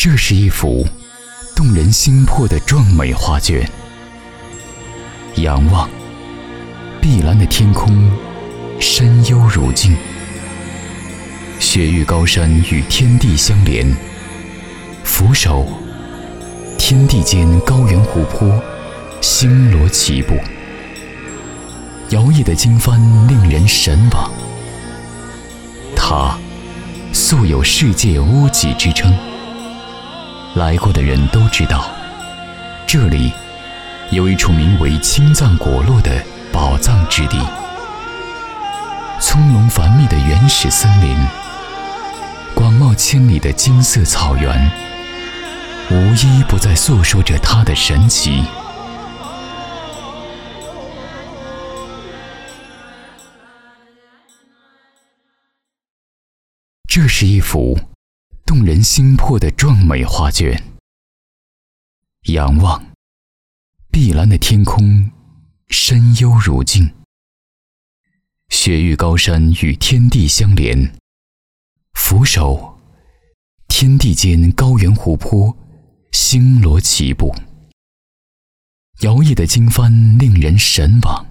这是一幅动人心魄的壮美画卷。仰望，碧蓝的天空，深幽如镜。雪域高山与天地相连，俯首，天地间高原湖泊，星罗棋布。摇曳的经幡令人神往。它素有世界屋脊之称。来过的人都知道，这里有一处名为青藏果洛的宝藏之地。葱茏繁密的原始森林，广袤千里的金色草原，无一不在诉说着它的神奇。这是一幅动人心魄的壮美画卷。仰望，碧蓝的天空，深幽如镜。雪域高山与天地相连，俯首，天地间高原湖泊，星罗棋布。摇曳的经幡令人神往。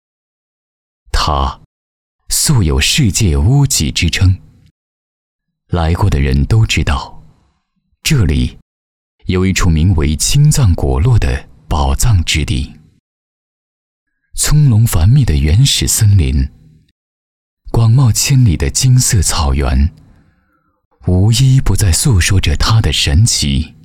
它素有世界屋脊之称。来过的人都知道，这里有一处名为青藏果洛的宝藏之地。葱茏繁密的原始森林，广袤千里的金色草原，无一不在诉说着它的神奇。